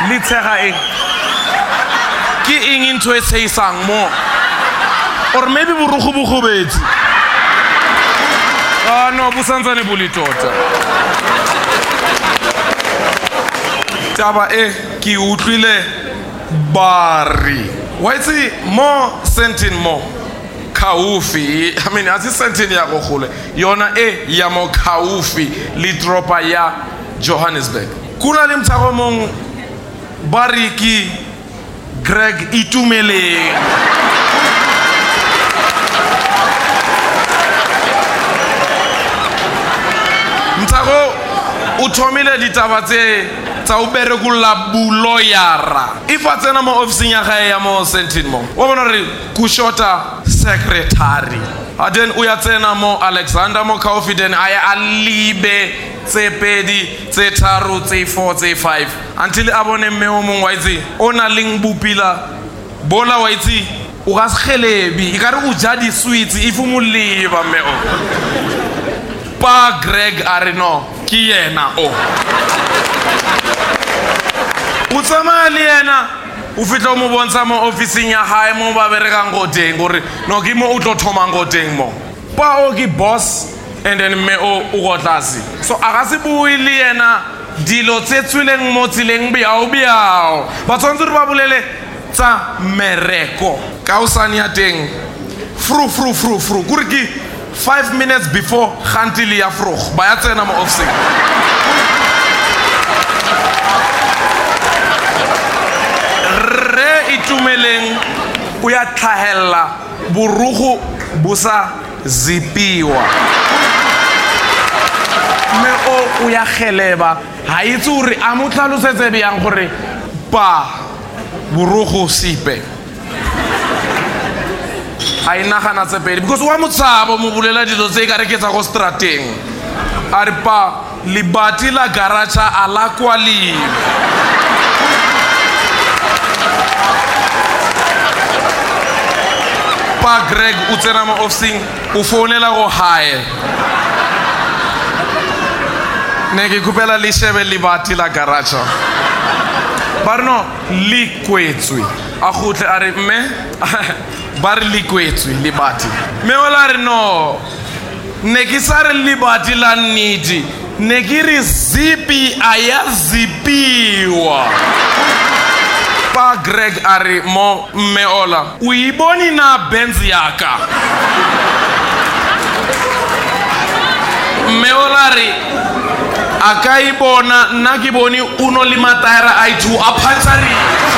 tshega eng ke eng into e seisang mo or maybe borugo bo gobetse no bo santsane bo le tota taba ke utlwile bari wa itse mo sentin mo Kaufi, I mean, as sentini ya gokhole yona ya mo Kaufi le tropa ya Johannesburg. Kuna le mtsago mong bariki Greg Itumeleng. Mtsago uthomile ditaba tse tsa ubere kula buloyara ifa tsena mo office ya gae ya mo sentin mo wa bona re kushota secretary aden uya tsena mo Alexander mo Confident aya alibe tse pedi tse tharo tse 4 tse 5 until abone mme o mongwe wa itse ona ling bupila bola wa itse o ga segelebi ikare o ja di sweets ifu moleba mme o pa Greg Arino ki yena o utsama le yena o fitla mo bontsha mo officing ya hae mo ba berekang go teng gore no ke mo o tlo thoma go teng mo pa o ke boss and then me o go tlase so aga se bui le yena dilo tse tswileng mo tsileng biao ba tsantse re ba bolele tsa mereko ka usani ya teng fru gore ke 5 minutes before gantili ya vroeg ba ya tsena mo officing Itumeleng o ya tlhahella borugo busa zipiwa me o ya geleba ha itse uri a mo tlhalosetse bjang gore pa borugo sipe a inagana tsepedi because wa motsabo mo bulela dilo tse ka reketsa go strateng a re pa libati la garacha ala kwali pa Greg o tsena mo officing o founela go hae ne ke kupela le shebe libati la garage ba re no likwetswe a gotle a re mme ba re likwetswe libati me ola re no ne ke sa re libati la nnete ne ke re zipi aya zipiwa pa Greg ari mo mme ola o iboni na Benz yaka mme ola re aka ibona nna ke bone uno le mataera a ithu a phatsari